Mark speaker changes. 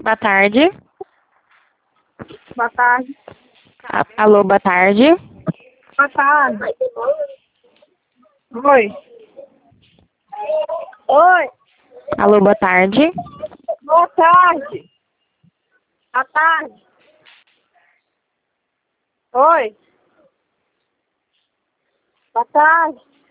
Speaker 1: Boa tarde.
Speaker 2: Boa tarde.
Speaker 1: Alô, boa tarde.
Speaker 2: Boa tarde. Oi. Oi.
Speaker 1: Alô, boa tarde.
Speaker 2: Boa tarde. Boa tarde. Oi. Boa tarde.